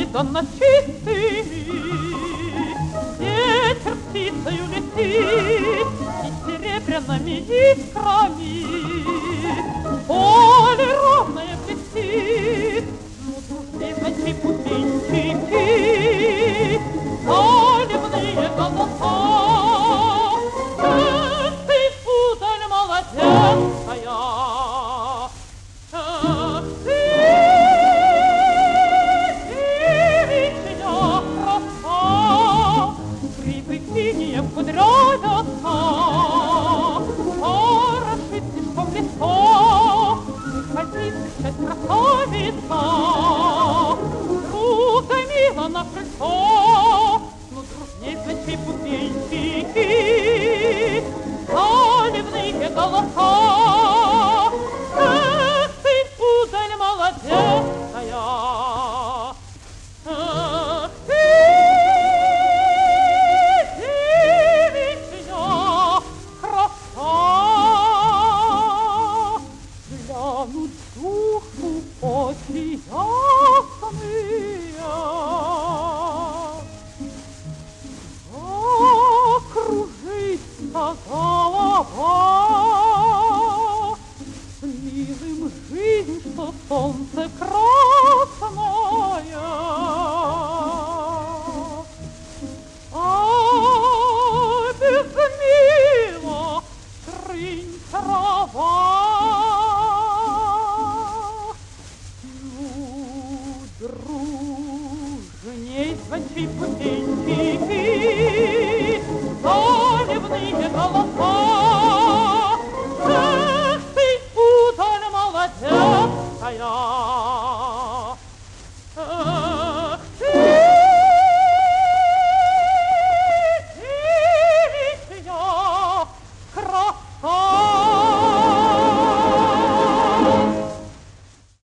донно чистый, ветер птицею летит, и серебряными искрами поле ровное блестит. Ну, дружные ночи путинчики, заливные голоса, эх ты, удаль молодецкая, эх ты, девичья краса, грибы синие кудрявятся, хороши слишком лицо, ходит красавица, круто мило на крыльцо. Ну, дружней зачем путинчики, заливные голоса, эх ты, удаль молодецкая, эх ты, девичья краса. Глянут душу очи ясные, окружится голова, милым жизнь, что солнце красное. Без мило трынь трава. Ну, дружней звончи путинки,